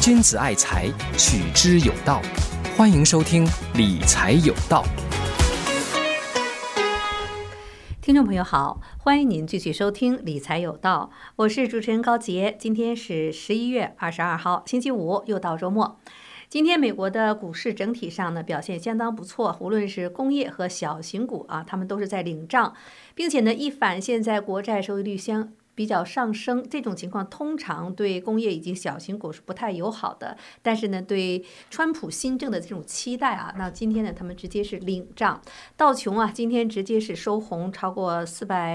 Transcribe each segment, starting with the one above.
君子爱财，取之有道。欢迎收听理财有道。 听众朋友好，欢迎您继续收听理财有道，我是主持人高杰。今天是11月22号，星期五，又到周末。今天美国的股市整体上呢表现相当不错，无论是工业和小型股啊，他们都是在领涨，并且呢一反现在国债收益率比较上升，这种情况通常对工业以及小型股是不太友好的。但是呢，对川普新政的这种期待啊，那今天呢，他们直接是领涨。道琼啊，今天直接是收红，超过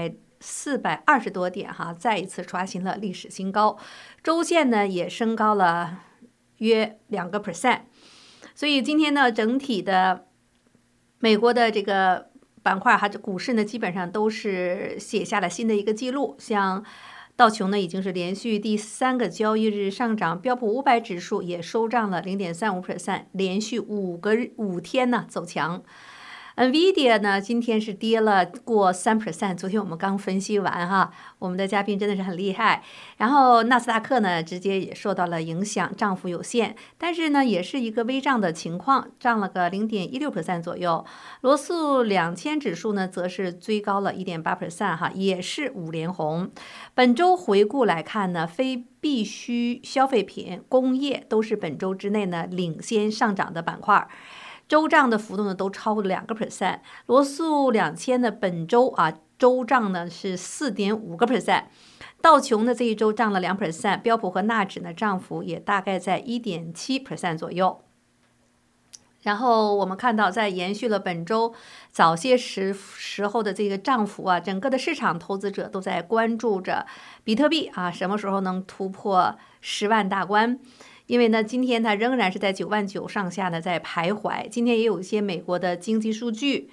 420多点哈，再一次刷新了历史新高。周线呢也升高了约2%。所以今天呢，整体的美国的这个板块哈，这股市呢基本上都是写下了新的一个记录，像道琼呢已经是连续第3个交易日上涨，标普500指数也收涨了0.35%，连续5天呢走强。NVIDIA 呢今天是跌了过3%，昨天我们刚分析完哈，我们的嘉宾真的是很厉害。然后纳斯达克呢直接也受到了影响，涨幅有限，但是呢也是一个微涨的情况，涨了个0.16% 左右。罗素2000指数呢则是追高了1.8%哈，也是5连红。本周回顾来看呢，非必需消费品、工业都是本周之内呢领先上涨的板块。周涨的幅度呢都超过了2%，罗素2000的本周啊周涨呢是4.5%，道琼呢这一周涨了2%，标普和纳指呢涨幅也大概在1.7% 左右。然后我们看到，在延续了本周早些时候的这个涨幅啊，整个的市场投资者都在关注着比特币啊什么时候能突破10万大关。因为呢，今天它仍然是在9万9上下呢，在徘徊。今天也有一些美国的经济数据，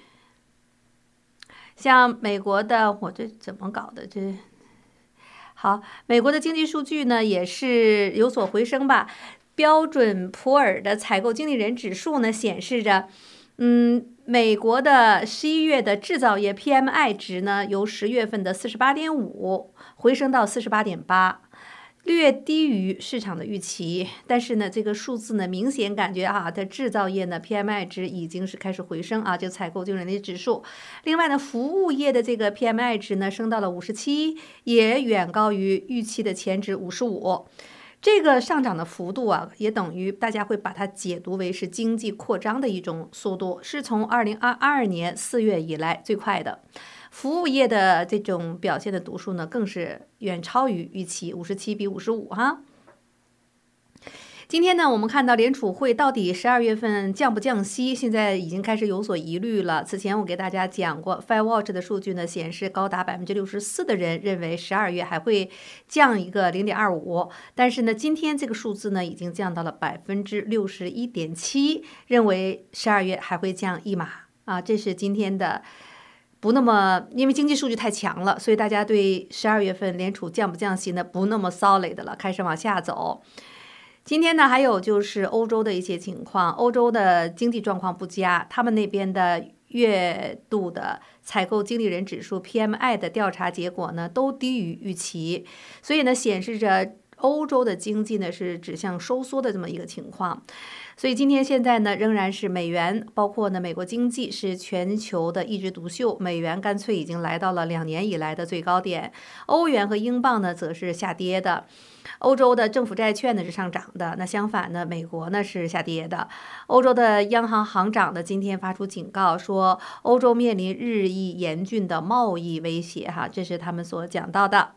像美国的，我这怎么搞的？好，美国的经济数据呢也是有所回升吧。标准普尔的采购经理人指数呢显示着，美国的11月的制造业 PMI 值呢由10月份的48.5回升到48.8。略低于市场的预期，但是呢，这个数字呢，明显感觉啊，它制造业呢 PMI 值已经是开始回升啊，这个采购经理人的指数。另外呢，服务业的这个 PMI 值呢升到了57，也远高于预期的前值55。这个上涨的幅度啊，也等于大家会把它解读为是经济扩张的一种速度，是从2022年4月以来最快的。服务业的这种表现的读数呢，更是远超于预期，57比55哈。今天呢，我们看到联储会到底12月份降不降息，现在已经开始有所疑虑了。此前我给大家讲过 FedWatch 的数据呢，显示高达64%的人认为12月还会降一个0.25%，但是呢，今天这个数字呢已经降到了61.7%，认为12月还会降1码啊，这是今天的。不那么，因为经济数据太强了，所以大家对12月份联储降不降息呢不那么 solid 了，开始往下走。今天呢，还有就是欧洲的一些情况，欧洲的经济状况不佳，他们那边的月度的采购经理人指数 PMI 的调查结果呢都低于预期，所以呢显示着欧洲的经济呢是指向收缩的这么一个情况。所以今天现在呢，仍然是美元，包括呢美国经济是全球的一枝独秀，美元干脆已经来到了2年以来的最高点，欧元和英镑呢则是下跌的，欧洲的政府债券呢是上涨的，那相反呢，美国呢是下跌的。欧洲的央行行长呢今天发出警告说，欧洲面临日益严峻的贸易威胁哈，这是他们所讲到的。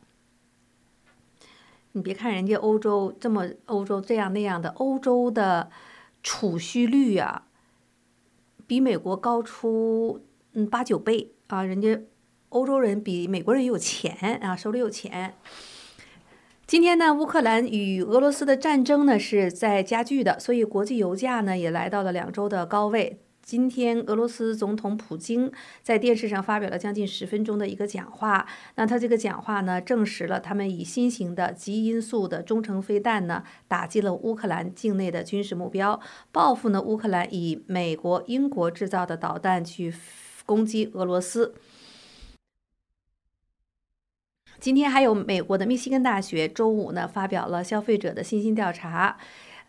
你别看人家欧洲这样那样的，欧洲的储蓄率啊，比美国高出8、9倍啊！人家欧洲人比美国人有钱啊，手里有钱。今天呢，乌克兰与俄罗斯的战争呢是在加剧的，所以国际油价呢也来到了2周的高位。今天，俄罗斯总统普京在电视上发表了将近10分钟的一个讲话。那他这个讲话呢，证实了他们以新型的极音速的中程飞弹呢，打击了乌克兰境内的军事目标，报复呢乌克兰以美国、英国制造的导弹去攻击俄罗斯。今天还有美国的密西根大学周五呢发表了消费者的信心调查。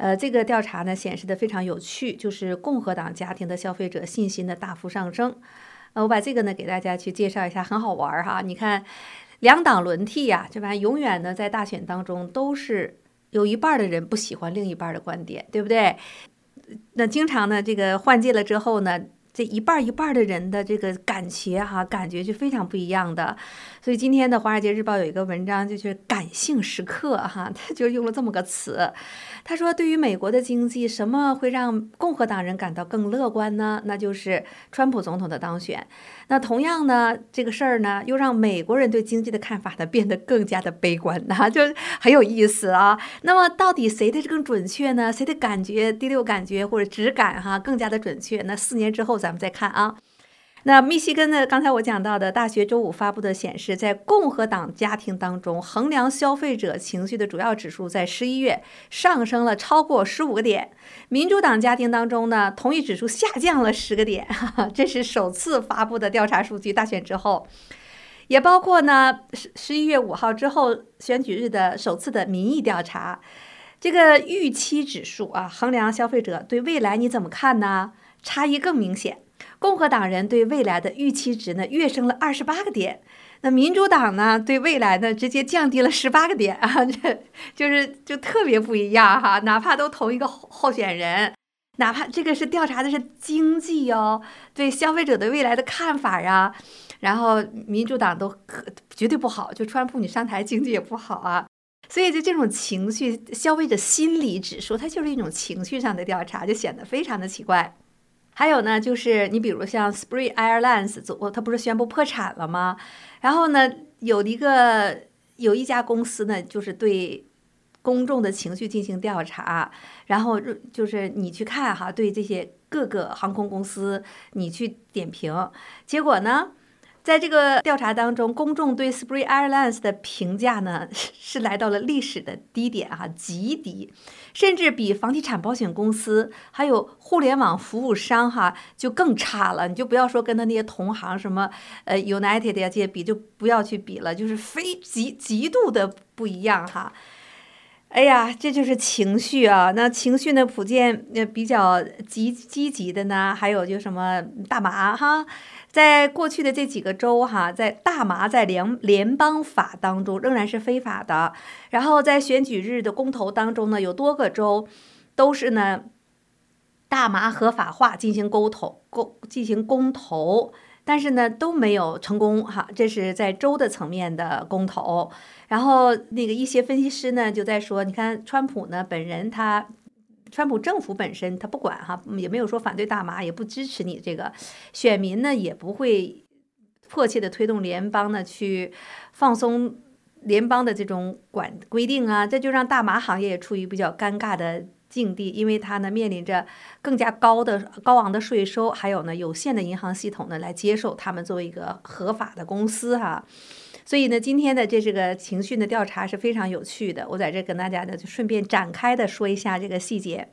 这个调查呢显示的非常有趣，就是共和党家庭的消费者信心的大幅上升。我把这个呢给大家去介绍一下，很好玩哈。你看，两党轮替呀，这玩意永远呢在大选当中都是有一半的人不喜欢另一半的观点，对不对？那经常呢，这个换届了之后呢，这一半一半的人的这个感觉是非常不一样的。所以今天的《华尔街日报》有一个文章，就是感性时刻哈，他就用了这么个词。他说，对于美国的经济，什么会让共和党人感到更乐观呢？那就是川普总统的当选。那同样呢，这个事儿呢，又让美国人对经济的看法呢变得更加的悲观啊，就很有意思啊。那么到底谁的更准确呢？谁的感觉、第六感觉或者直感哈更加的准确？那4年之后咱们再看啊。那密西根呢？刚才我讲到的大学周五发布的显示，在共和党家庭当中，衡量消费者情绪的主要指数在11月上升了超过15个点；民主党家庭当中呢，同一指数下降了10个点。这是首次发布的调查数据，大选之后，也包括呢11月5号之后选举日的首次的民意调查。这个预期指数啊，衡量消费者对未来你怎么看呢？差异更明显。共和党人对未来的预期值呢跃升了28个点，那民主党呢对未来呢直接降低了18个点啊，就特别不一样哈。哪怕都同一个候选人，哪怕这个是调查的是经济哦，对消费者的未来的看法呀，然后民主党都绝对不好，就川普你上台经济也不好啊。所以就这种情绪，消费者心理指数，它就是一种情绪上的调查，就显得非常的奇怪。还有呢，就是你比如像 Spring Airlines，它不是宣布破产了吗？然后呢，有一家公司呢，就是对公众的情绪进行调查，然后就是你去看哈，对这些各个航空公司你去点评，结果呢，在这个调查当中，公众对 Spring Airlines 的评价呢是来到了历史的低点哈，极低，甚至比房地产保险公司还有互联网服务商哈就更差了。你就不要说跟他那些同行什么United 呀这些比，就不要去比了，就是极度的不一样哈。哎呀，这就是情绪啊！那情绪呢，普遍比较积极的呢，还有就什么大麻哈，在过去的这几个州哈，在大麻在联邦法当中仍然是非法的。然后在选举日的公投当中呢，有多个州都是呢大麻合法化进行公投。但是呢都没有成功哈，这是在州的层面的公投。然后那个一些分析师呢就在说，你看川普呢本人川普政府本身他不管哈，也没有说反对大麻，也不支持你这个选民呢，也不会迫切的推动联邦呢去放松联邦的这种规定啊，这就让大麻行业也处于比较尴尬的境地，因为它呢面临着更加高昂的税收，还有呢有限的银行系统呢来接受他们作为一个合法的公司哈。所以呢，今天的这个情绪的调查是非常有趣的，我在这跟大家呢就顺便展开的说一下这个细节。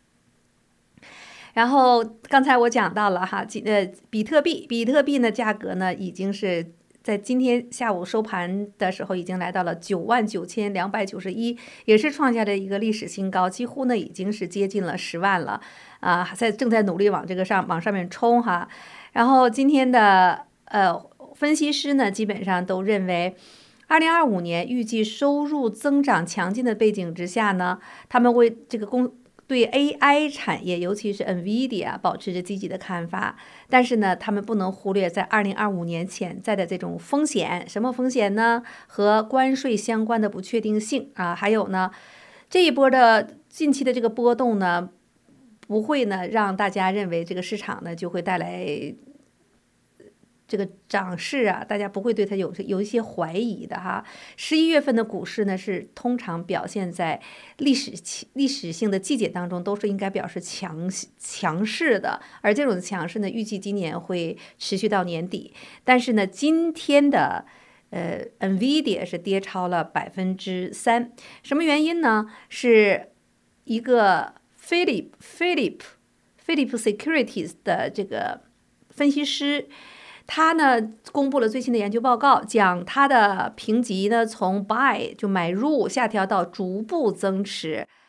然后刚才我讲到了哈，比特币呢价格呢已经是在今天下午收盘的时候已经来到了99291，也是创下了一个历史新高，几乎呢已经是接近了10万了啊，正在努力往上面冲哈。然后今天的分析师呢基本上都认为，2025年预计收入增长强劲的背景之下呢，他们为这个对 AI 产业，尤其是 NVIDIA 保持着积极的看法，但是呢，他们不能忽略在2025年潜在的这种风险。什么风险呢？和关税相关的不确定性啊，还有呢，这一波的近期的这个波动呢，不会呢让大家认为这个市场呢就会带来这个涨势啊，大家不会对它有一些怀疑的哈。11月份的股市呢，是通常表现在历史性的季节当中，都是应该表示强势的，而这种强势呢，预计今年会持续到年底。但是呢，今天的NVIDIA 是跌超了3%，什么原因呢？是一个 Philip Securities 的这个分析师。他呢公布了最新的研究报告，讲他的评级呢从 buy 就买入下调到逐步增持。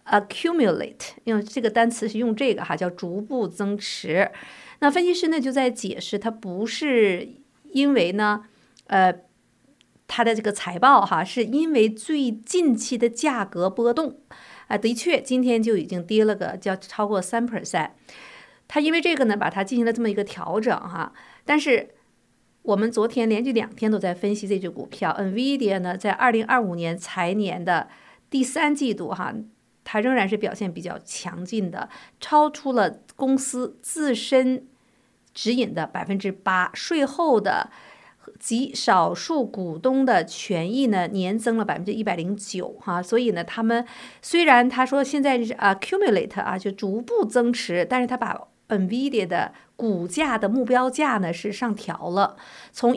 accumulate， 用这个单词是用这个哈，叫逐步增持。那分析师呢就在解释，它不是因为呢，它的这个财报哈，是因为最近期的价格波动的确今天就已经跌了个叫超过3%。它因为这个呢，把它进行了这么一个调整哈。但是我们昨天连续2天都在分析这只股票 ，NVIDIA 呢，在2025年财年的第3季度哈。它仍然是表现比较强劲的，超出了公司自身指引的8%，税后的及少数股东的权益呢年增了109%哈，所以呢，他们虽然他说现在是 accumulate 啊，就逐步增持，但是他把NVIDIA 的股价的目标价呢是上调了，从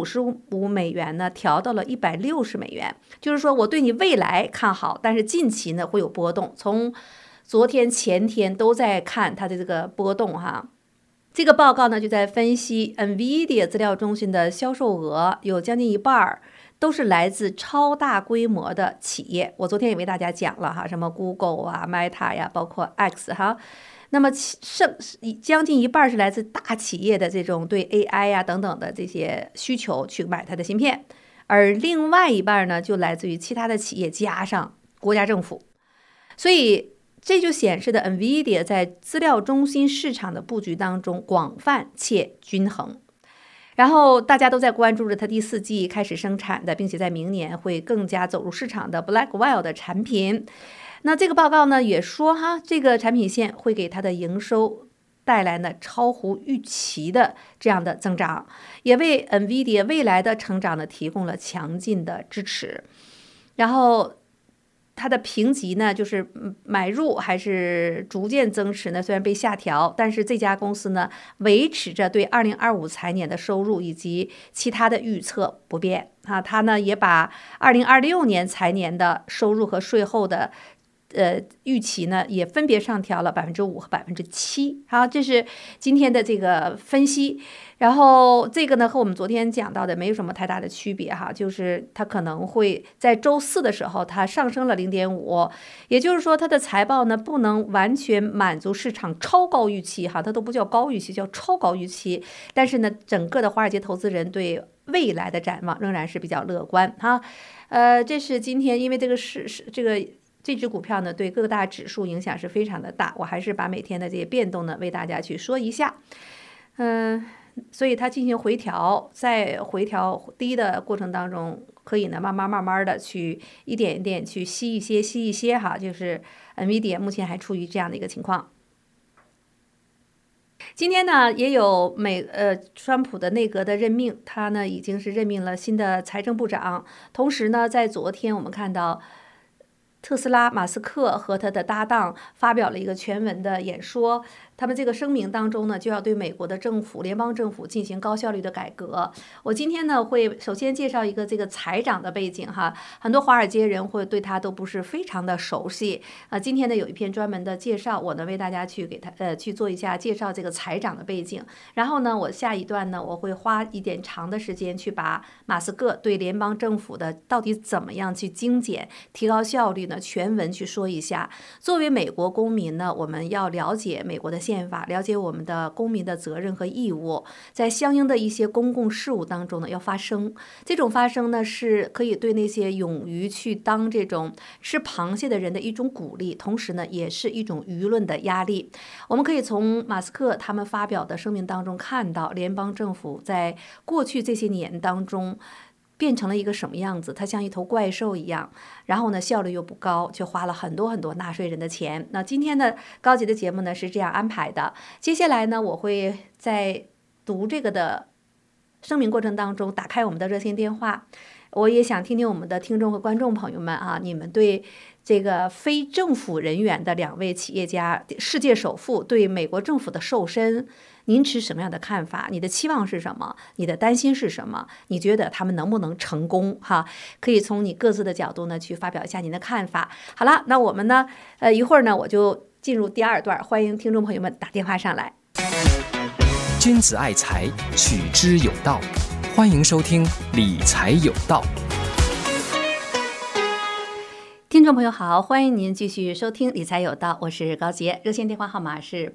$155呢调到了$160，就是说我对你未来看好，但是近期呢会有波动。从昨天、前天都在看它的这个波动哈。这个报告呢就在分析 NVIDIA 资料中心的销售额有将近一半都是来自超大规模的企业。我昨天也为大家讲了哈，什么 Google 啊、Meta 呀，包括 X 哈。那么将近一半是来自大企业的这种对 AI 呀等等的这些需求去买它的芯片，而另外一半呢就来自于其他的企业加上国家政府。所以这就显示的 NVIDIA 在资料中心市场的布局当中广泛且均衡。然后大家都在关注着它第4季开始生产的，并且在明年会更加走入市场的 Blackwell 的产品。那这个报告呢也说哈，这个产品线会给它的营收带来呢超乎预期的这样的增长，也为 NVIDIA 未来的成长呢提供了强劲的支持。然后它的评级呢，就是买入还是逐渐增持呢？虽然被下调，但是这家公司呢维持着对2025财年的收入以及其他的预测不变啊。它呢也把2026年财年的收入和税后的预期呢也分别上调了5%和7%。好，这是今天的这个分析。然后这个呢和我们昨天讲到的没有什么太大的区别哈，就是它可能会在周4的时候它上升了0.5%，也就是说它的财报呢不能完全满足市场超高预期哈，它都不叫高预期，叫超高预期。但是呢，整个的华尔街投资人对未来的展望仍然是比较乐观哈。这是今天因为这只股票呢对各大指数影响是非常的大，我还是把每天的这些变动呢为大家去说一下。所以它进行回调，在回调低的过程当中，可以呢慢慢的去一点一点去吸一些哈，就是 NVIDIA 目前还处于这样的一个情况。今天呢也有川普的内阁的任命，他呢已经是任命了新的财政部长，同时呢在昨天我们看到特斯拉马斯克和他的搭档发表了一个全文的演说，他们这个声明当中呢就要对美国的联邦政府进行高效率的改革。我今天呢会首先介绍一个这个财长的背景哈，很多华尔街人会对他都不是非常的熟悉今天呢有一篇专门的介绍，我呢为大家去给他去做一下介绍这个财长的背景。然后呢我下一段呢我会花一点长的时间去把马斯克对联邦政府的到底怎么样去精简提高效率呢全文去说一下。作为美国公民呢，我们要了解美国的宪法，了解我们的公民的责任和义务，在相应的一些公共事务当中呢要发声。这种发声呢是可以对那些勇于去当这种吃螃蟹的人的一种鼓励，同时呢也是一种舆论的压力。我们可以从马斯克他们发表的声明当中看到，联邦政府在过去这些年当中变成了一个什么样子，它像一头怪兽一样，然后呢效率又不高，却花了很多纳税人的钱。那今天的高级的节目呢是这样安排的，接下来呢我会在读这个的声明过程当中打开我们的热线电话，我也想听听我们的听众和观众朋友们啊，你们对这个非政府人员的2位企业家，世界首富对美国政府的瘦身，您持什么样的看法？你的期望是什么？你的担心是什么？你觉得他们能不能成功？哈，可以从你各自的角度呢去发表一下您的看法。好了，那我们呢，一会儿呢我就进入第2段，欢迎听众朋友们打电话上来。 君子爱财，取之有道。欢迎收听理财有道。 听众朋友好，欢迎您继续收听理财有道，我是高杰，热线电话号码是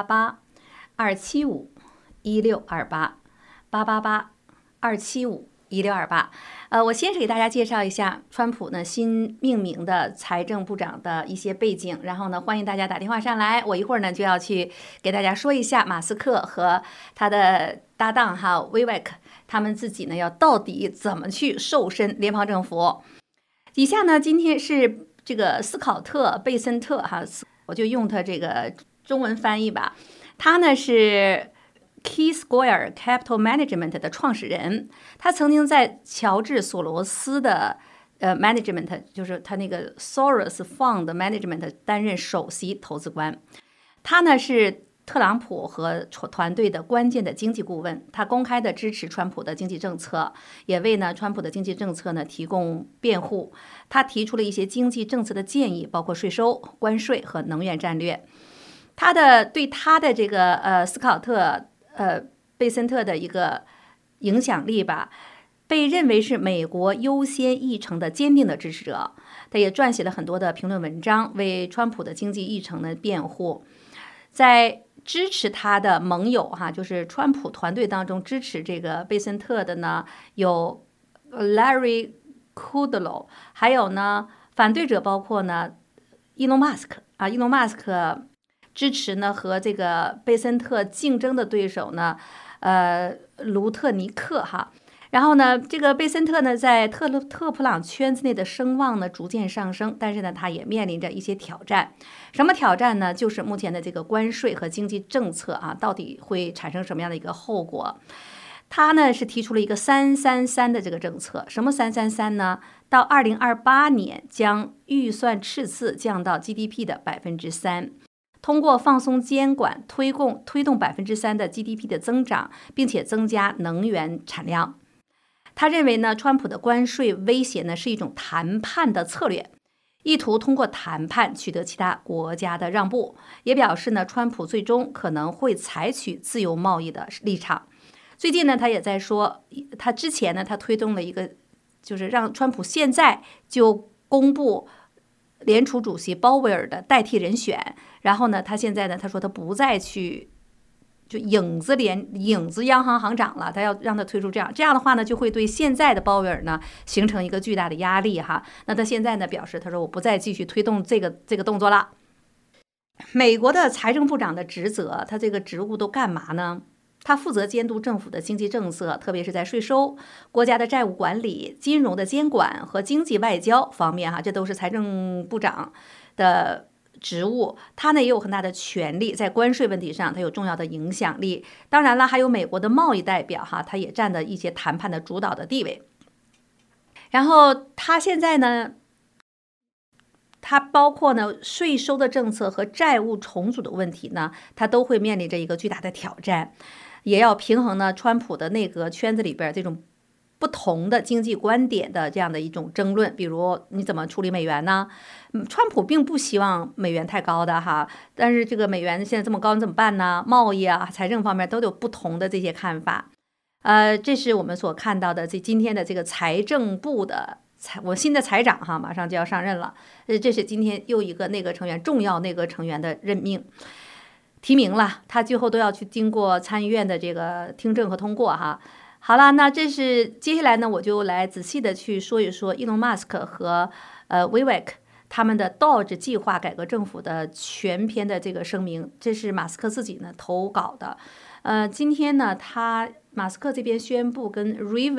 888-275-1628，888-275-1628。我先是给大家介绍一下川普呢新命名的财政部长的一些背景，然后呢欢迎大家打电话上来，我一会儿呢就要去给大家说一下马斯克和他的搭档Vivek 他们自己呢要到底怎么去瘦身联邦政府。以下呢，今天是这个斯考特·贝森特我就用他这个中文翻译吧。他呢是 Key Square Capital Management 的创始人，他曾经在乔治·索罗斯的Management， 就是他那个 Soros Fund Management 担任首席投资官。他呢是特朗普和团队的关键的经济顾问，他公开的支持川普的经济政策，也为呢川普的经济政策呢提供辩护。他提出了一些经济政策的建议，包括税收、关税和能源战略。对他的这个斯考特贝森特的一个影响力吧，被认为是美国优先议程的坚定的支持者。他也撰写了很多的评论文章，为川普的经济议程的辩护。在支持他的盟友就是川普团队当中支持这个贝森特的呢，有 Larry Kudlow， 还有呢反对者包括呢伊隆马斯克伊隆马斯克支持呢和这个贝森特竞争的对手呢卢特尼克然后呢，这个贝森特呢，在特普朗圈子内的声望呢逐渐上升，但是呢，他也面临着一些挑战。什么挑战呢？就是目前的这个关税和经济政策到底会产生什么样的一个后果？他呢是提出了一个333的这个政策。什么333呢？到2028年将预算赤字降到 GDP 的3%。通过放松监管，推动3%的 GDP 的增长，并且增加能源产量。他认为呢，川普的关税威胁呢是一种谈判的策略，意图通过谈判取得其他国家的让步，也表示呢，川普最终可能会采取自由贸易的立场。最近呢，他也在说，他之前呢，他推动了一个，就是让川普现在就公布联储主席鲍威尔的代替人选，然后呢，他现在呢，他说他不再去。就影子央行行长了，他要让他推出这样的话呢，就会对现在的鲍威尔呢形成一个巨大的压力那他现在呢表示，他说我不再继续推动这个动作了。美国的财政部长的职责，他这个职务都干嘛呢？他负责监督政府的经济政策，特别是在税收、国家的债务管理、金融的监管和经济外交方面这都是财政部长的职务。他呢也有很大的权力，在关税问题上他有重要的影响力。当然了，还有美国的贸易代表他也占了一些谈判的主导的地位。然后他现在呢，他包括呢税收的政策和债务重组的问题呢，他都会面临着一个巨大的挑战，也要平衡呢川普的内阁圈子里边这种不同的经济观点的这样的一种争论。比如你怎么处理美元呢？川普并不希望美元太高的但是这个美元现在这么高，你怎么办呢？贸易财政方面都有不同的这些看法。这是我们所看到的今天的这个财政部的我新的财长马上就要上任了。这是今天又一个重要内阁成员的任命提名了，他最后都要去经过参议院的这个听证和通过好了，那这是接下来呢，我就来仔细的去说一说伊隆马斯克和Vivek 他们的 Doge 计划改革政府的全篇的这个声明，这是马斯克自己呢投稿的。今天呢，马斯克这边宣布跟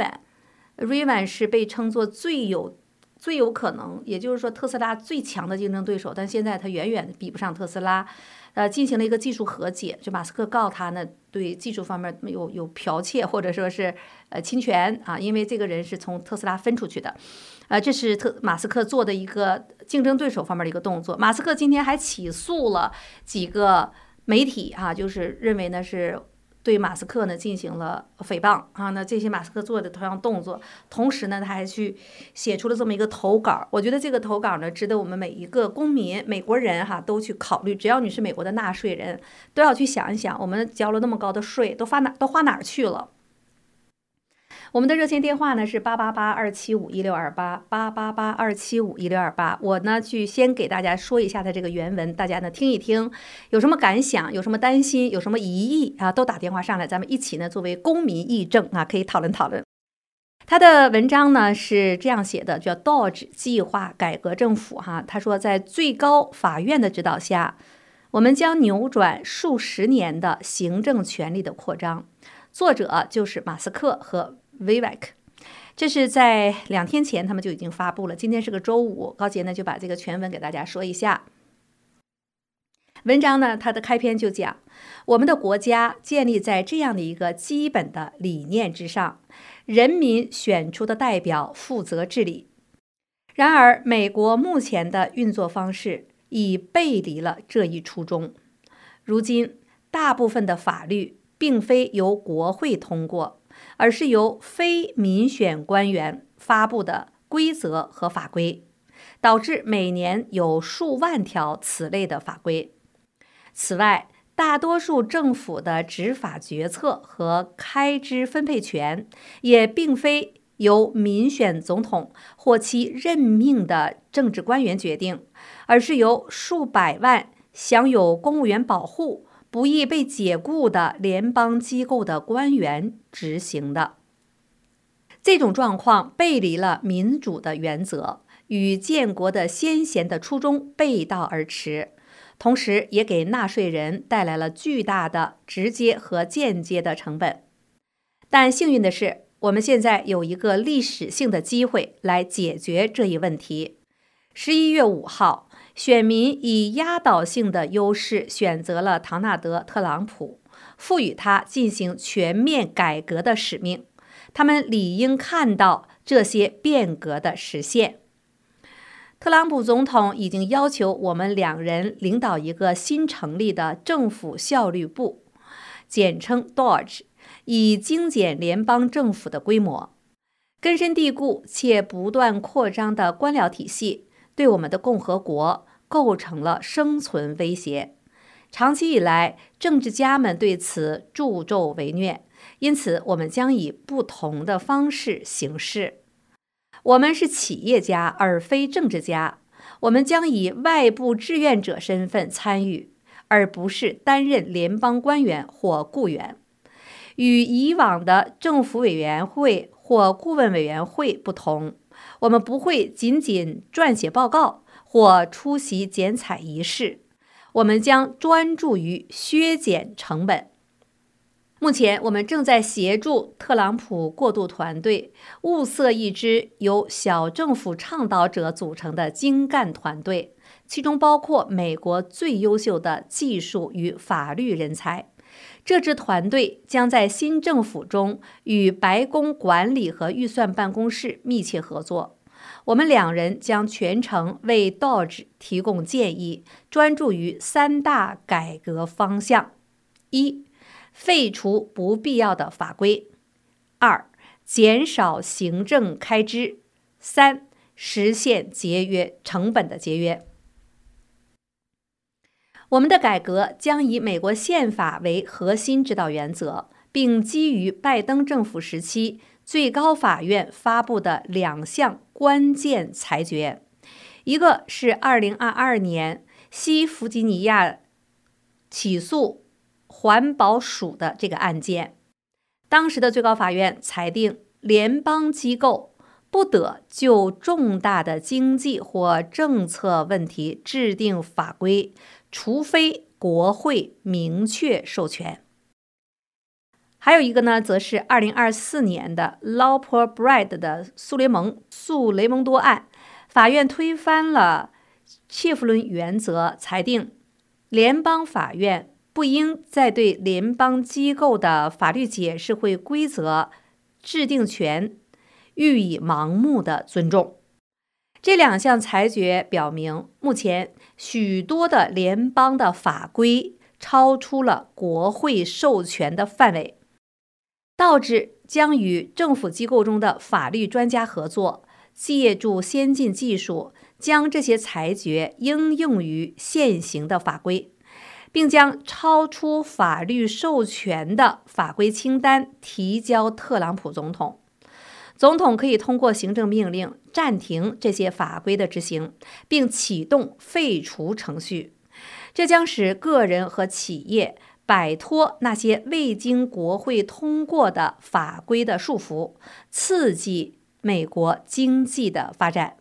Rivian 是被称作最有可能，也就是说特斯拉最强的竞争对手，但现在他远远比不上特斯拉。进行了一个技术和解，就马斯克告他呢，对技术方面有剽窃或者说是侵权因为这个人是从特斯拉分出去的，这是马斯克做的一个竞争对手方面的一个动作。马斯克今天还起诉了几个媒体就是认为呢是对马斯克呢进行了诽谤那这些马斯克做的同样动作，同时呢他还去写出了这么一个投稿。我觉得这个投稿呢值得我们每一个公民美国人都去考虑，只要你是美国的纳税人，都要去想一想，我们交了那么高的税都花哪儿去了。 我们的热线电话呢是888-275-1628，888-275-1628。我呢去先给大家说一下它这个原文，大家呢听一听，有什么感想，有什么担心，有什么疑义啊，都打电话上来，咱们一起呢作为公民议政啊，可以讨论讨论。他的文章呢是这样写的，叫 Dodge 计划改革政府哈。他说，在最高法院的指导下，我们将扭转数十年的行政权力的扩张。作者就是马斯克和 Vivek。这是在2天前他们就已经发布了。今天是个周五，高杰呢就把这个全文给大家说一下。文章呢，它的开篇就讲，我们的国家建立在这样的一个基本的理念之上。人民选出的代表负责治理。然而，美国目前的运作方式已背离了这一初衷。如今，大部分的法律并非由国会通过，而是由非民选官员发布的规则和法规，导致每年有数万条此类的法规。此外，大多数政府的执法决策和开支分配权也并非由民选总统或其任命的政治官员决定，而是由数百万享有公务员保护、不易被解雇的联邦机构的官员执行的。这种状况背离了民主的原则，与建国的先贤的初衷背道而驰。同时也给纳税人带来了巨大的直接和间接的成本。但幸运的是，我们现在有一个历史性的机会来解决这一问题。11月5号，选民以压倒性的优势选择了唐纳德·特朗普，赋予他进行全面改革的使命。他们理应看到这些变革的实现。特朗普总统已经要求我们2人领导一个新成立的政府效率部，简称 Dodge， 以精简联邦政府的规模。根深蒂固且不断扩张的官僚体系对我们的共和国构成了生存威胁。长期以来，政治家们对此助纣为虐，因此我们将以不同的方式行事。我们是企业家而非政治家，我们将以外部志愿者身份参与，而不是担任联邦官员或雇员。与以往的政府委员会或顾问委员会不同，我们不会仅仅撰写报告或出席剪彩仪式，我们将专注于削减成本。目前，我们正在协助特朗普过渡团队物色一支由小政府倡导者组成的精干团队，其中包括美国最优秀的技术与法律人才。这支团队将在新政府中与白宫管理和预算办公室密切合作。我们2人将全程为 Dodge 提供建议，专注于3大改革方向： 1. 废除不必要的法规； 2. 减少行政开支； 3. 实现成本的节约。我们的改革将以美国宪法为核心指导原则，并基于拜登政府时期最高法院发布的2项关键裁决。一个是2022年西弗吉尼亚起诉环保署的这个案件，当时的最高法院裁定，联邦机构不得就重大的经济或政策问题制定法规，除非国会明确授权。还有一个呢，则是2024年的 Lawful Bread 的素雷蒙多案，法院推翻了切弗伦原则，裁定联邦法院不应再对联邦机构的法律解释会规则制定权予以盲目的尊重。这2项裁决表明，目前许多的联邦的法规超出了国会授权的范围。导致将与政府机构中的法律专家合作，借助先进技术，将这些裁决应用于现行的法规，并将超出法律授权的法规清单提交特朗普总统。 总统可以通过行政命令暂停这些法规的执行，并启动废除程序。这将使个人和企业摆脱那些未经国会通过的法规的束缚，刺激美国经济的发展。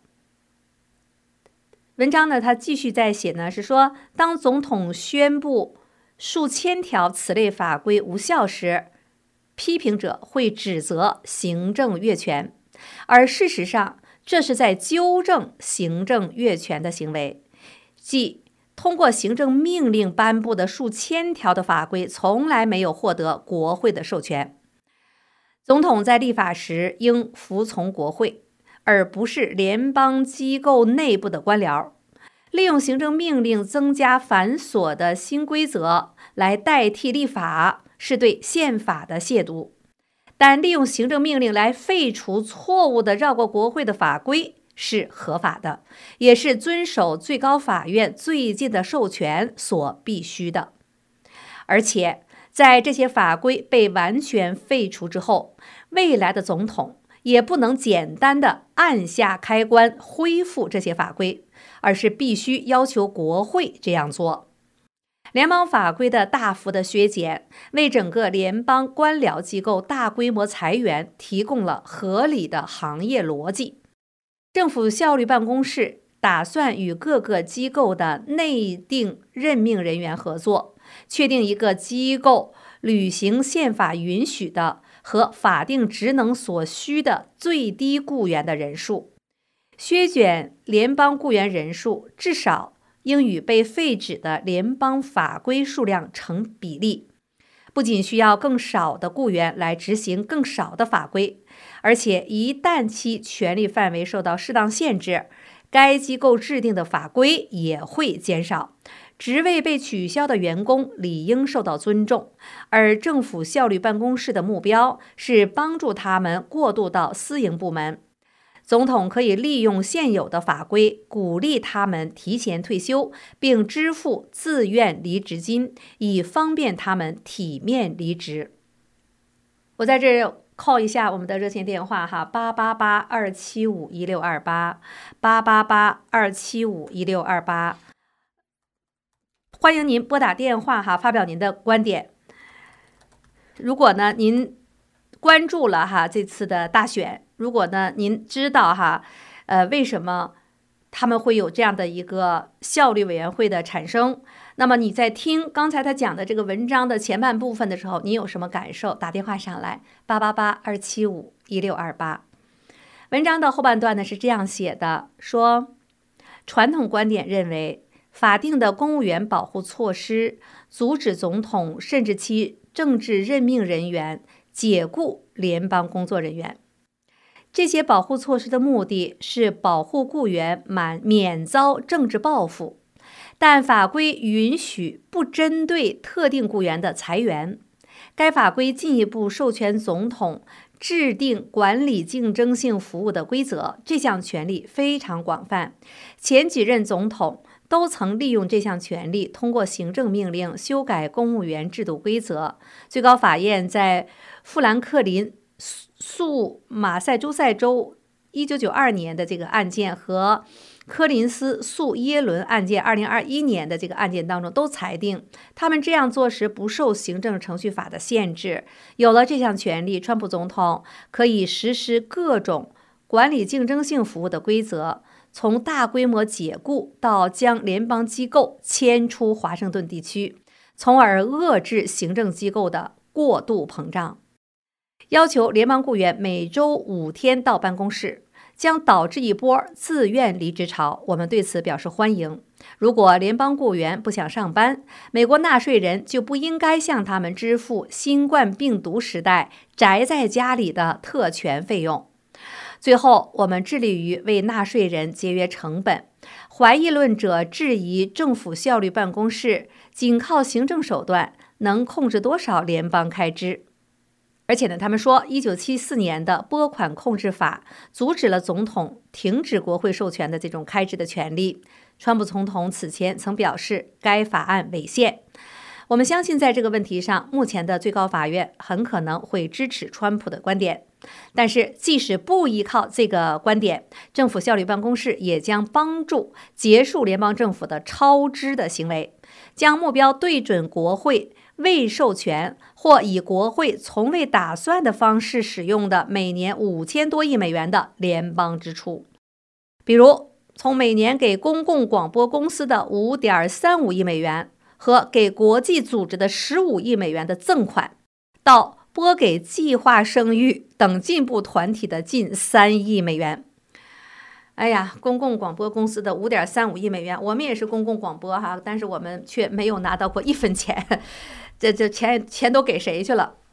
文章呢，他继续在写呢，是说，当总统宣布数千条此类法规无效时，批评者会指责行政越权，而事实上，这是在纠正行政越权的行为，即通过行政命令颁布的数千条的法规从来没有获得国会的授权。总统在立法时应服从国会，而不是联邦机构内部的官僚。利用行政命令增加繁琐的新规则来代替立法，是对宪法的亵渎。但利用行政命令来废除错误的绕过国会的法规是合法的，也是遵守最高法院最近的授权所必须的。而且，在这些法规被完全废除之后，未来的总统也不能简单的按下开关恢复这些法规，而是必须要求国会这样做。联邦法规的大幅的削减，为整个联邦官僚机构大规模裁员提供了合理的行业逻辑。政府效率办公室打算与各个机构的内定任命人员合作，确定一个机构履行宪法允许的和法定职能所需的最低雇员的人数。削减联邦雇员人数至少应与被废止的联邦法规数量成比例，不仅需要更少的雇员来执行更少的法规，而且一旦其权力范围受到适当限制，该机构制定的法规也会减少。职位被取消的员工理应受到尊重，而政府效率办公室的目标是帮助他们过渡到私营部门。总统可以利用现有的法规，鼓励他们提前退休，并支付自愿离职金，以方便他们体面离职。我在这儿call一下我们的热线电话哈，888-275-1628，888-275-1628，欢迎您拨打电话哈，发表您的观点。如果呢您关注了哈这次的大选，如果呢您知道哈，为什么他们会有这样的一个效率委员会的产生，那么你在听刚才他讲的这个文章的前半部分的时候，你有什么感受？打电话上来888-275-1628。文章的后半段呢是这样写的，说传统观点认为，法定的公务员保护措施阻止总统甚至其政治任命人员解雇联邦工作人员。这些保护措施的目的是保护雇员免遭政治报复，但法规允许不针对特定雇员的裁员。该法规进一步授权总统制定管理竞争性服务的规则，这项权力非常广泛。前几任总统都曾利用这项权力，通过行政命令修改公务员制度规则。最高法院在富兰克林诉马赛诸塞州1992年的这个案件和柯林斯诉耶伦案件2021年的这个案件当中，都裁定他们这样做时不受行政程序法的限制。有了这项权利，川普总统可以实施各种管理竞争性服务的规则，从大规模解雇到将联邦机构迁出华盛顿地区，从而遏制行政机构的过度膨胀。要求联邦雇员每周5天到办公室，将导致一波自愿离职潮，我们对此表示欢迎。如果联邦雇员不想上班，美国纳税人就不应该向他们支付新冠病毒时代宅在家里的特权费用。最后，我们致力于为纳税人节约成本。怀疑论者质疑政府效率办公室仅靠行政手段能控制多少联邦开支。而且呢，他们说1974年的拨款控制法阻止了总统停止国会授权的这种开支的权利。川普总统此前曾表示该法案违宪。 我们相信在这个问题上，目前的最高法院很可能会支持川普的观点。但是即使不依靠这个观点，政府效率办公室也将帮助结束联邦政府的超支的行为，将目标对准国会未授权或以国会从未打算的方式使用的每年5000多亿美元的联邦支出。比如从每年给公共广播公司的5.35亿美元和给国际组织的15亿美元的赠款，到拨给计划生育等进步团体的近3亿美元。哎呀，公共广播公司的5.35亿美元，我们也是公共广播哈，但是我们却没有拿到过1分钱，这钱都给谁去了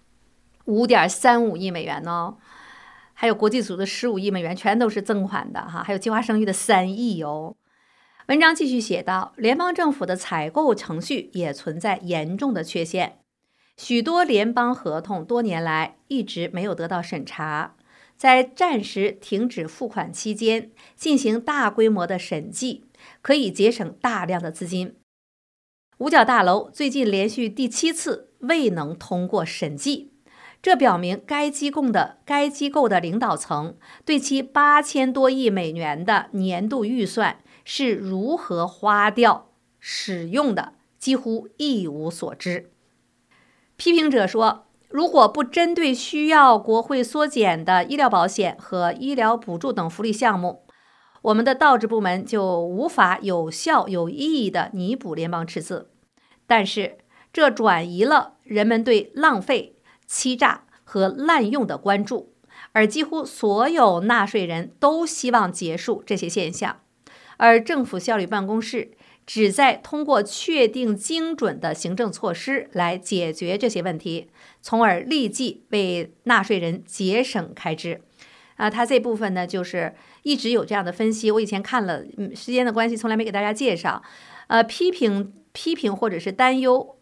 ？5.35亿美元呢？还有国际组织15亿美元，全都是赠款的哈，还有计划生育的3亿哦。文章继续写道，联邦政府的采购程序也存在严重的缺陷。许多联邦合同多年来一直没有得到审查，在暂时停止付款期间进行大规模的审计，可以节省大量的资金。五角大楼最近连续第7次未能通过审计，这表明该机构的领导层对其8000多亿美元的年度预算是如何花掉、使用的几乎一无所知。批评者说，如果不针对需要国会缩减的医疗保险和医疗补助等福利项目，我们的道治部门就无法有效有意义地弥补联邦赤字。但是这转移了人们对浪费、欺诈和滥用的关注，而几乎所有纳税人都希望结束这些现象，而政府效率办公室旨在通过确定精准的行政措施来解决这些问题，从而立即为纳税人节省开支。他这部分呢，就是一直有这样的分析。我以前看了，时间的关系，从来没给大家介绍。批评或者是担忧，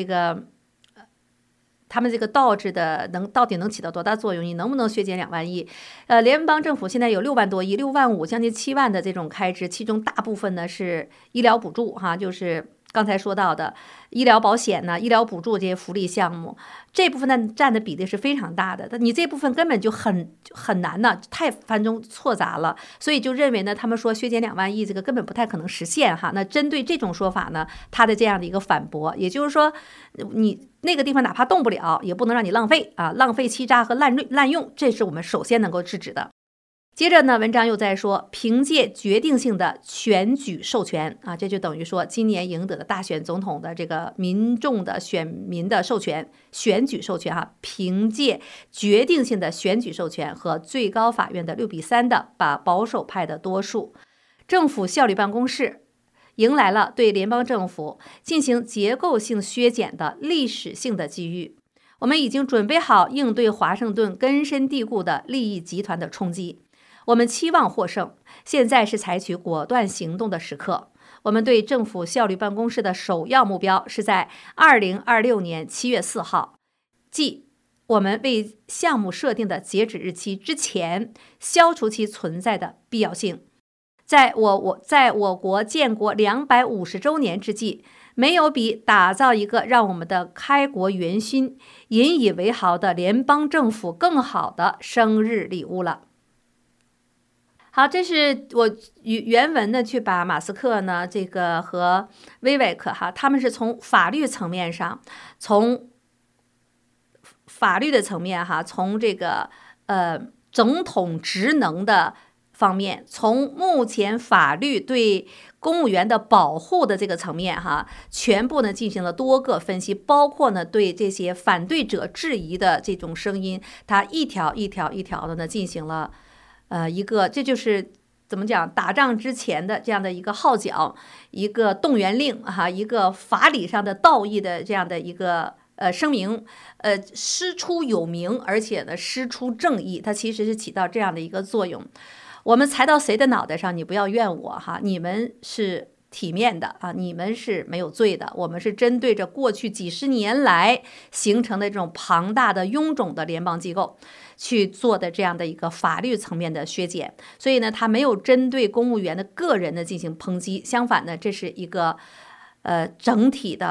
他们这个倒置的到底能起到多大作用？你能不能削减2万亿？联邦政府现在有6万多亿，6万5，将近7万的这种开支，其中大部分呢是医疗补助哈，就是刚才说到的医疗保险呢、医疗补助这些福利项目，这部分呢占的比例是非常大的。但你这部分根本就很难呢，太繁重错杂了，所以就认为呢，他们说削减2万亿这个根本不太可能实现哈。那针对这种说法呢，他的这样的一个反驳，也就是说，你那个地方哪怕动不了，也不能让你浪费啊，浪费、欺诈和滥用，这是我们首先能够制止的。接着呢，文章又在说，凭借决定性的选举授权啊，这就等于说今年赢得的大选总统的这个民众的选民的授权，选举授权哈，凭借决定性的选举授权和最高法院的6-3的把保守派的多数，政府效率办公室迎来了对联邦政府进行结构性削减的历史性的机遇。我们已经准备好应对华盛顿根深蒂固的利益集团的冲击。我们期望获胜，现在是采取果断行动的时刻。我们对政府效率办公室的首要目标是在2026年7月4号，即我们为项目设定的截止日期之前，消除其存在的必要性。在我国建国250周年之际，没有比打造一个让我们的开国元勋引以为豪的联邦政府更好的生日礼物了。好，这是我原文呢去把马斯克呢这个和薇薇克哈，他们是从法律层面上，从法律的层面哈，从这个总统职能的方面，从目前法律对公务员的保护的这个层面哈，全部呢进行了多个分析，包括呢对这些反对者质疑的这种声音，他一条一条的呢进行了这就是怎么讲，打仗之前的这样的一个号角，一个动员令哈，一个法理上的道义的这样的一个声明，师出有名，而且呢师出正义，它其实是起到这样的一个作用。我们踩到谁的脑袋上，你不要怨我哈，你们是体面的啊，你们是没有罪的。我们是针对着过去几十年来形成的这种庞大的臃肿的联邦机构去做的这样的一个法律层面的削减，所以呢，他没有针对公务员的个人的进行抨击，相反呢，这是一个整体的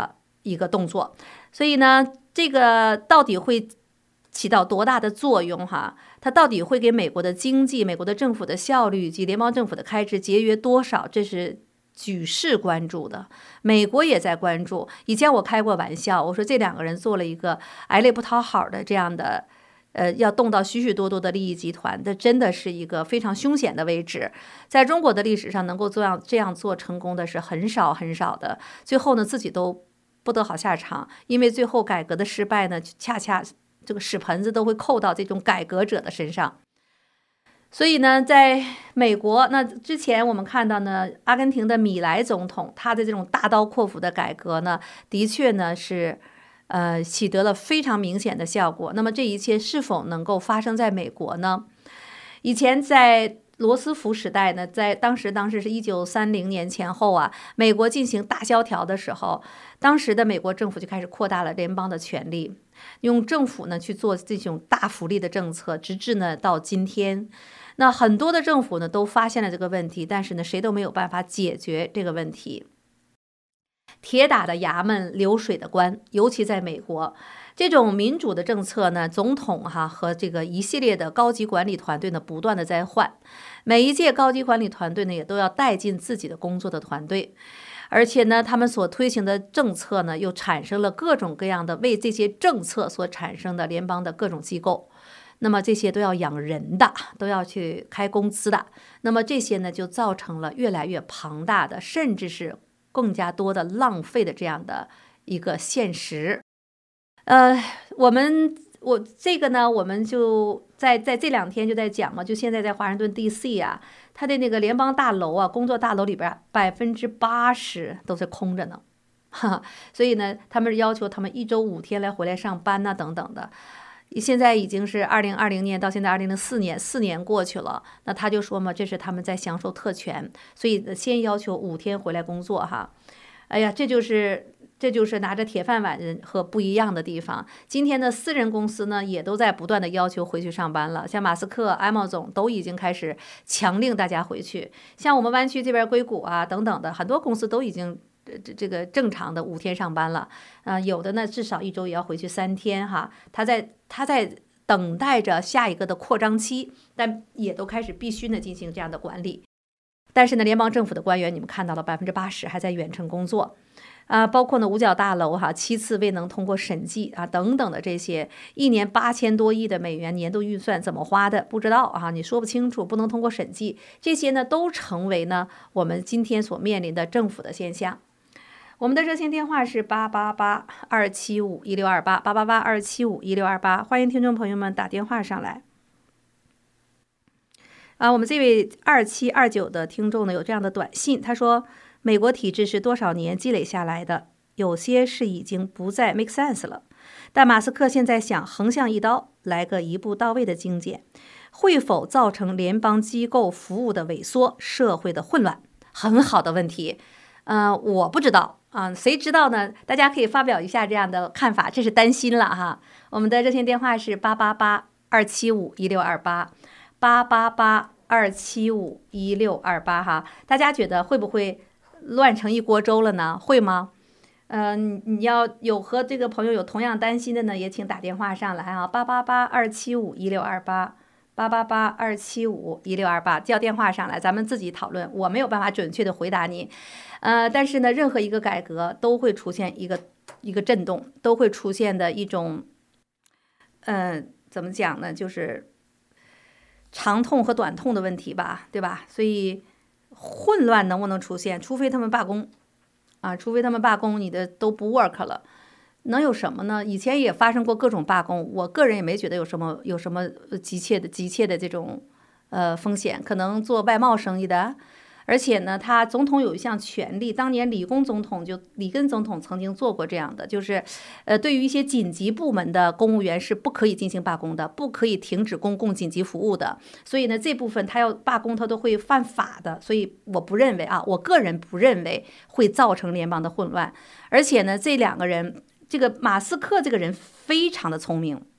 一个动作。所以呢，这个到底会起到多大的作用哈？它到底会给美国的经济、美国的政府的效率以及联邦政府的开支节约多少？这是举世关注的，美国也在关注。以前我开过玩笑，我说这两个人做了一个挨累不讨好的这样的，要动到许许多多的利益集团，这真的是一个非常凶险的位置。在中国的历史上，能够这样做成功的是很少很少的，最后呢自己都不得好下场，因为最后改革的失败呢，恰恰这个屎盆子都会扣到这种改革者的身上。所以呢，在美国，那之前我们看到呢，阿根廷的米莱总统他的这种大刀阔斧的改革呢，的确呢是取得了非常明显的效果。那么这一切是否能够发生在美国呢？以前在罗斯福时代呢，在当时是1930年前后啊，美国进行大萧条的时候，当时的美国政府就开始扩大了联邦的权力，用政府呢去做这种大福利的政策，直至呢到今天。那很多的政府呢都发现了这个问题，但是呢谁都没有办法解决这个问题。铁打的衙门，流水的官，尤其在美国，这种民主的政策呢，总统和这个一系列的高级管理团队呢，不断的在换，每一届高级管理团队呢，也都要带进自己的工作的团队，而且呢，他们所推行的政策呢，又产生了各种各样的为这些政策所产生的联邦的各种机构。那么这些都要养人的，都要去开工资的，那么这些呢，就造成了越来越庞大的，甚至是更加多的浪费的这样的一个现实。我这个呢，我们就在这2天就在讲嘛，就现在在华盛顿 DC 啊，它的那个联邦大楼啊，工作大楼里边80%都是空着呢，所以呢，他们要求他们1周5天来回来上班呐，等等的。现在已经是2020年到现在2004年，4年过去了。那他就说嘛，这是他们在享受特权，所以先要求5天回来工作哈。哎呀，这就是拿着铁饭碗人和不一样的地方。今天的私人公司呢，也都在不断的要求回去上班了。像马斯克、Amazon 都已经开始强令大家回去。像我们湾区这边硅谷啊等等的很多公司都已经这个正常的5天上班了。有的呢至少1周也要回去3天哈。他在等待着下一个的扩张期，但也都开始必须呢进行这样的管理。但是呢，联邦政府的官员你们看到了80%还在远程工作。包括呢五角大楼7次未能通过审计等等的这些，1年8000多亿的美元年度预算怎么花的不知道你说不清楚，不能通过审计，这些呢都成为呢我们今天所面临的政府的现象。我们的热线电话是888-275-1628，888-275-1628，欢迎听众朋友们打电话上来。我们这位2729的听众呢有这样的短信，他说美国体制是多少年积累下来的，有些是已经不再 make sense 了，但马斯克现在想横向一刀来个一步到位的精简，会否造成联邦机构服务的萎缩，社会的混乱？很好的问题。我不知道谁知道呢？大家可以发表一下这样的看法，这是担心了哈。我们的热线电话是888-275-1628，888-275-1628哈。大家觉得会不会乱成一锅粥了呢？会吗？你要有和这个朋友有同样担心的呢，也请打电话上来888-275-1628，888-275-1628，叫电话上来，咱们自己讨论。我没有办法准确的回答你，但是呢，任何一个改革都会出现一个震动，都会出现的一种，怎么讲呢？就是长痛和短痛的问题吧，对吧？所以混乱能不能出现？除非他们罢工。除非他们罢工，你的都不 work 了，能有什么呢？以前也发生过各种罢工，我个人也没觉得有什么急切的这种风险。可能做外贸生意的，而且呢，他总统有一项权利，当年里根总统曾经做过这样的，就是对于一些紧急部门的公务员是不可以进行罢工的，不可以停止公共紧急服务的。所以呢，这部分他要罢工，他都会犯法的。所以我不认为我个人不认为会造成联邦的混乱。而且呢，这两个人，这个马斯克这个人非常的聪明，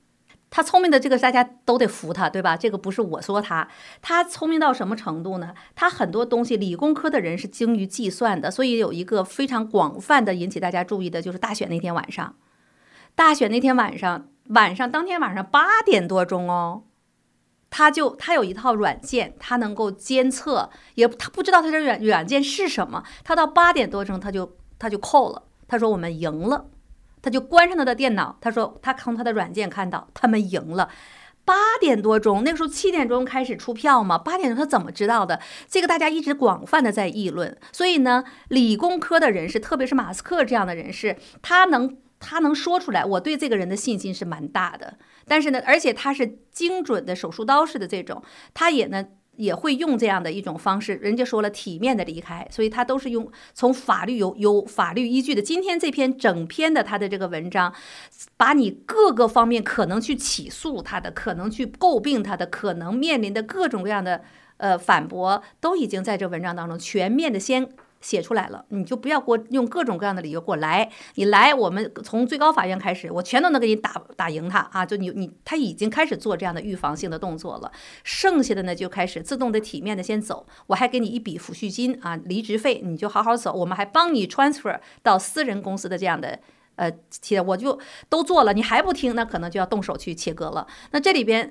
他聪明的这个大家都得服他，对吧？这个不是我说他聪明到什么程度呢？他很多东西理工科的人是精于计算的，所以有一个非常广泛的引起大家注意的就是大选那天晚上，当天晚上8点多钟哦，他有一套软件，他能够监测，他不知道他这软件是什么，他到8点多钟他就扣了，他说我们赢了。他就关上他的电脑，他说他从他的软件看到他们赢了。8点多钟，那个时候7点钟开始出票嘛，8点钟他怎么知道的？这个大家一直广泛的在议论。所以呢，理工科的人士，特别是马斯克这样的人士，他能说出来，我对这个人的信心是蛮大的。但是呢，而且他是精准的手术刀式的这种，他也会用这样的一种方式，人家说了体面的离开，所以他都是从法律有法律依据的。今天这篇整篇的他的这个文章，把你各个方面可能去起诉他的，可能去诟病他的，可能面临的各种各样的反驳，都已经在这文章当中全面的先写出来了，你就不要给我用各种各样的理由给我来，你来，我们从最高法院开始，我全都能给你打赢他啊！就他已经开始做这样的预防性的动作了，剩下的呢就开始自动的体面的先走，我还给你一笔抚恤金啊，离职费你就好好走，我们还帮你 transfer 到私人公司的这样的我就都做了，你还不听，那可能就要动手去切割了。那这里边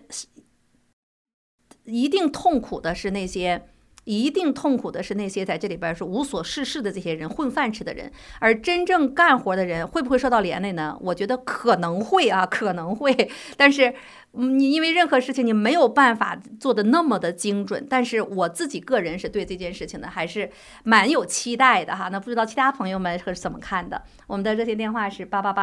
一定痛苦的是那些在这里边是无所事事的这些人，混饭吃的人。而真正干活的人会不会受到连累呢？我觉得可能会啊，可能会。但是你因为任何事情你没有办法做的那么的精准，但是我自己个人是对这件事情呢还是蛮有期待的哈。那不知道其他朋友们是怎么看的？我们的热线电话是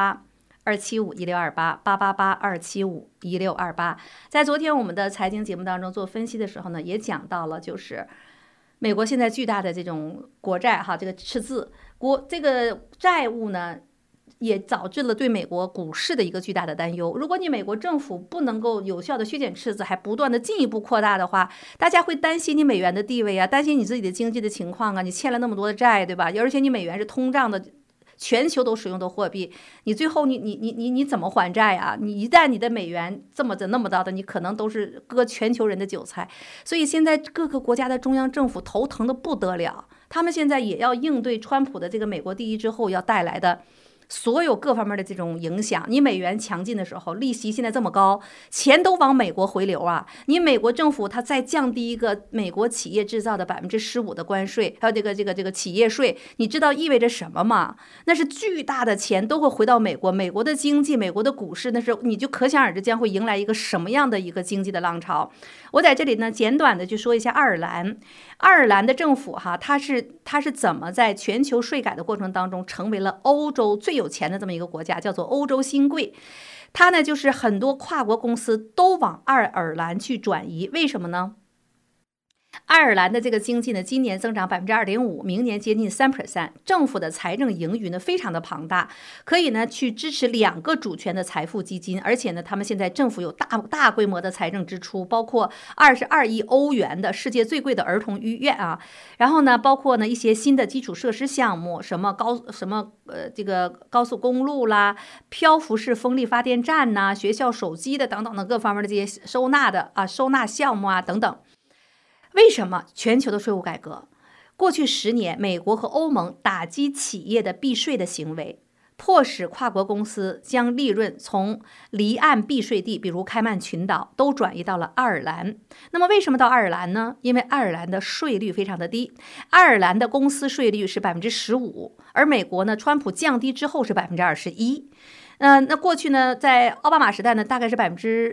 888-275-1628，888-275-1628。在昨天我们的财经节目当中做分析的时候呢，也讲到了就是美国现在巨大的这种国债哈，这个赤字这个债务呢，也导致了对美国股市的一个巨大的担忧。如果你美国政府不能够有效的削减赤字，还不断的进一步扩大的话，大家会担心你美元的地位啊，担心你自己的经济的情况啊，你欠了那么多的债，对吧？而且你美元是通胀的。全球都使用的货币，你最后你怎么还债啊？你一旦你的美元这么的那么大的，你可能都是割全球人的韭菜。所以现在各个国家的中央政府头疼的不得了，他们现在也要应对川普的这个美国第一之后要带来的所有各方面的这种影响。你美元强劲的时候，利息现在这么高，钱都往美国回流啊！你美国政府它再降低一个美国企业制造的15%的关税，还有这个企业税，你知道意味着什么吗？那是巨大的钱都会回到美国，美国的经济，美国的股市，那是你就可想而知将会迎来一个什么样的一个经济的浪潮。我在这里呢，简短的去说一下爱尔兰的政府哈，它是怎么在全球税改的过程当中成为了欧洲最有钱的这么一个国家，叫做欧洲新贵。它呢就是很多跨国公司都往爱尔兰去转移，为什么呢？爱尔兰的这个经济呢，今年增长2.5%，明年接近3%，政府的财政盈余呢非常的庞大，可以呢去支持2个主权的财富基金，而且呢，他们现在政府有大规模的财政支出，包括22亿欧元的世界最贵的儿童医院啊，然后呢，包括呢一些新的基础设施项目，这个高速公路啦，漂浮式风力发电站呐，学校手机的等等的各方面的这些收纳项目啊等等。为什么全球的税务改革？过去10年，美国和欧盟打击企业的避税的行为，迫使跨国公司将利润从离岸避税地，比如开曼群岛，都转移到了爱尔兰。那么为什么到爱尔兰呢？因为爱尔兰的税率非常的低，爱尔兰的公司税率是15%，而美国呢，川普降低之后是21%。那过去呢，在奥巴马时代呢，大概是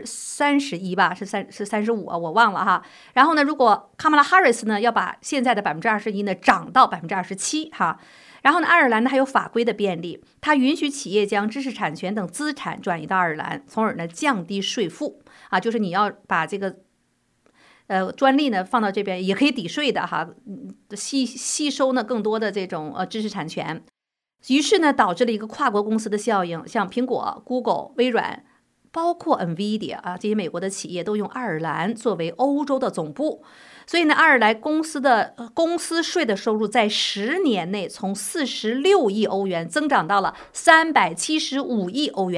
31%吧，是35啊，我忘了哈。然后呢，如果卡马拉哈里斯呢，要把现在的21%呢涨到27%哈。然后呢，爱尔兰呢还有法规的便利，它允许企业将知识产权等资产转移到爱尔兰，从而呢降低税负啊，就是你要把这个专利呢放到这边也可以抵税的哈，吸收呢更多的这种知识产权。于是呢，导致了一个跨国公司的效应，像苹果、Google、微软，包括 NVIDIA 啊，这些美国的企业都用爱尔兰作为欧洲的总部。所以呢，爱尔兰公司的公司税的收入在10年内从46亿欧元增长到了375亿欧元。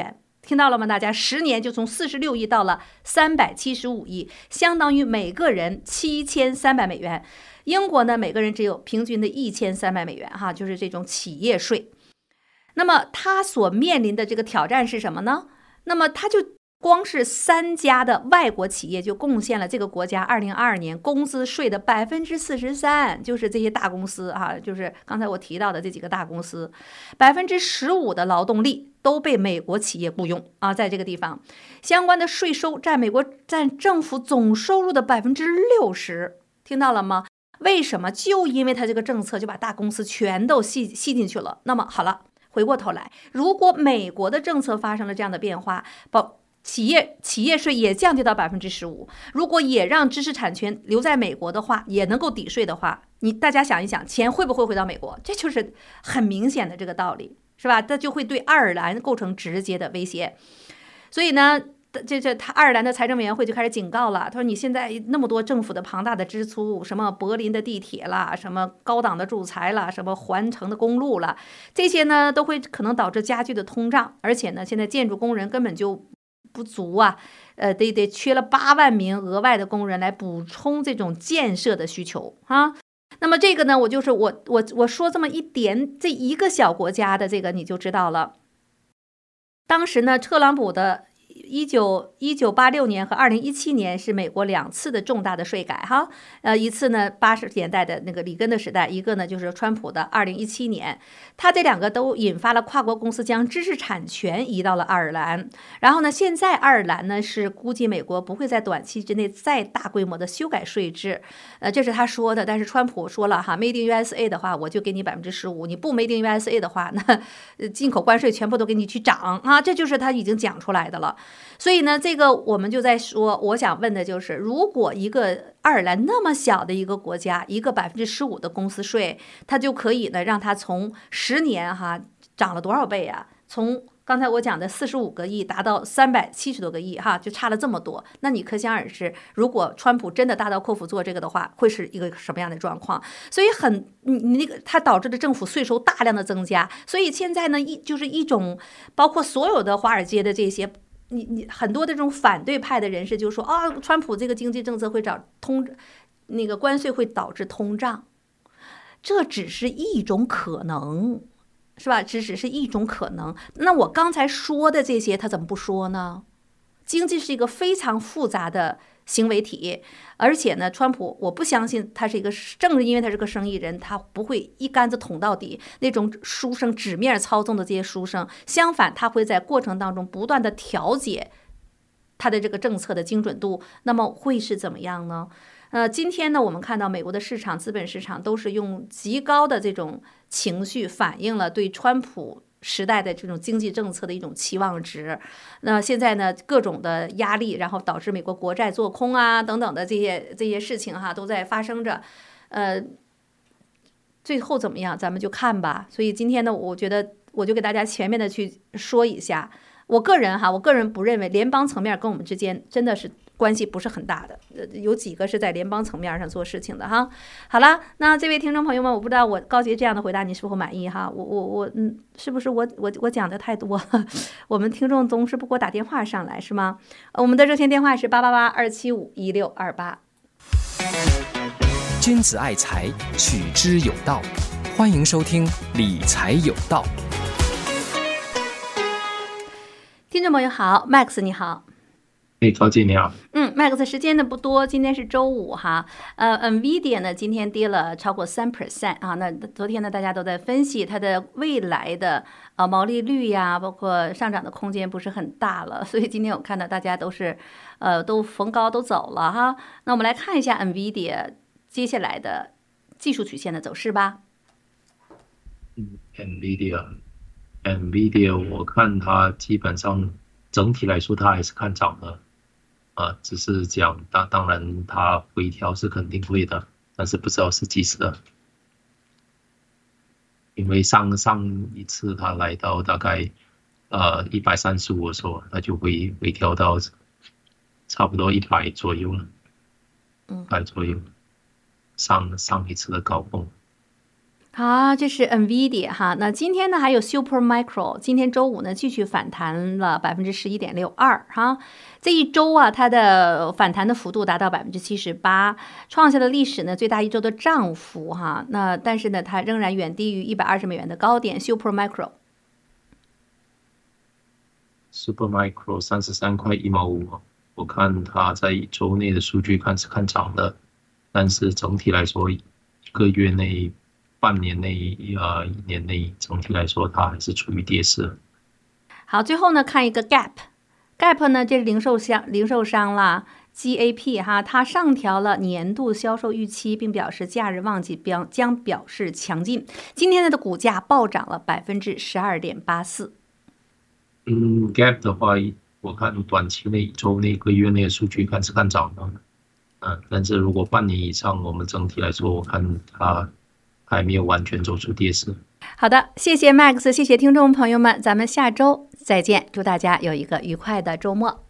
听到了吗？大家10年就从46亿到了375亿，相当于每个人7300美元。英国呢，每个人只有平均的1300美元哈，就是这种企业税。那么他所面临的这个挑战是什么呢？那么他就光是3家的外国企业就贡献了这个国家2022年工资税的43%，就是这些大公司哈，就是刚才我提到的这几个大公司，15%的劳动力都被美国企业雇佣啊，在这个地方，相关的税收占政府总收入的60%，听到了吗？为什么？就因为他这个政策就把大公司全都吸进去了。那么好了，回过头来，如果美国的政策发生了这样的变化，企业税也降低到15%，如果也让知识产权留在美国的话，也能够抵税的话，大家想一想，钱会不会回到美国？这就是很明显的这个道理，是吧？这就会对爱尔兰构成直接的威胁。所以呢，爱尔兰的财政委员会就开始警告了，他说你现在那么多政府的庞大的支出，什么柏林的地铁啦，什么高档的住宅啦，什么环城的公路啦，这些呢都会可能导致加剧的通胀，而且呢，现在建筑工人根本就不足啊，得缺了8万名额外的工人来补充这种建设的需求啊。那么这个呢，我说这么一点，这一个小国家的这个你就知道了。当时呢，特朗普的1986年和2017年是美国2次的重大的税改哈，一次呢80年代的那个里根的时代，一个呢就是川普的2017年，他这2个都引发了跨国公司将知识产权移到了爱尔兰，然后呢，现在爱尔兰呢是估计美国不会在短期之内再大规模的修改税制，这是他说的，但是川普说了哈 ，Made in USA 的话我就给你15%，你不 Made in USA 的话，那进口关税全部都给你去涨啊，这就是他已经讲出来的了。所以呢，这个我们就在说，我想问的就是，如果一个爱尔兰那么小的一个国家，一个15%的公司税，它就可以呢让它从10年哈涨了多少倍啊？从刚才我讲的45个亿达到370多个亿哈，就差了这么多。那你可想而知，如果川普真的大刀阔斧做这个的话，会是一个什么样的状况？所以你那个它导致的政府税收大量的增加，所以现在呢就是一种包括所有的华尔街的这些。你很多的这种反对派的人士就说啊，川普这个经济政策会那个关税会导致通胀，这只是一种可能，是吧？只是一种可能。那我刚才说的这些，他怎么不说呢？经济是一个非常复杂的行为体，而且呢，川普我不相信他是正是因为他是个生意人，他不会一竿子捅到底，那种书生纸面操纵的这些书生，相反，他会在过程当中不断的调节他的这个政策的精准度，那么会是怎么样呢？今天呢，我们看到美国的资本市场都是用极高的这种情绪反映了对川普时代的这种经济政策的一种期望值。那现在呢，各种的压力，然后导致美国国债做空啊等等的这些事情哈，都在发生着。最后怎么样，咱们就看吧。所以今天呢，我觉得我就给大家全面的去说一下。我个人不认为联邦层面跟我们之间真的是关系不是很大的，有几个是在联邦层面上做事情的哈。好了，那这位听众朋友们，我不知道我高杰这样的回答你是否满意哈？是不是我讲的太多了？我们听众总是不给我打电话上来是吗？我们的热线电话是888-275-1628。 君子爱财，取之有道。欢迎收听理财有道。 听众朋友好 ，Max 你好。 高姐你好。 Max 时间呢不多，今天是周五哈。NVIDIA 呢今天跌了超过3% 啊。那昨天呢大家都在分析它的未来的毛利率呀，包括上涨的空间不是很大了，所以今天我看到大家都是都逢高都走了哈。那我们来看一下 NVIDIA 接下来的技术曲线的走势吧。 NVIDIA 我看它基本上整体来说它还是看涨的，只是讲当然它回调是肯定会的，但是不知道是几时的，因为上一次它来到大概135的时候，它就回调到差不多100左右了，100左右，上一次的高峰。 好，这是 NVIDIA 哈。那今天呢还有 Supermicro， 今天周五呢继续反弹了11.62%哈。这一周啊，它的反弹的幅度达到78%，创下了历史呢最大一周的涨幅哈。那但是呢，它仍然远低于$120的高点。Supermicro 33块1毛5，我看它在一周内的数据看是看涨的，但是整体来说，1个月内、半年内、1年内，整体来说它还是处于跌势。 好，最后呢看一个 Gap 呢，这是零售商啦。GAP 哈，它上调了年度销售预期，并表示假日旺季将表示强劲。今天的股价暴涨了12.84%。 Gap 的话，我看短期内、1周内、1个月内的数据看是看涨的，但是如果半年以上，我们整体来说，我看它还没有完全走出跌势。 好的，谢谢 Max， 谢谢听众朋友们，咱们下周再见，祝大家有一个愉快的周末。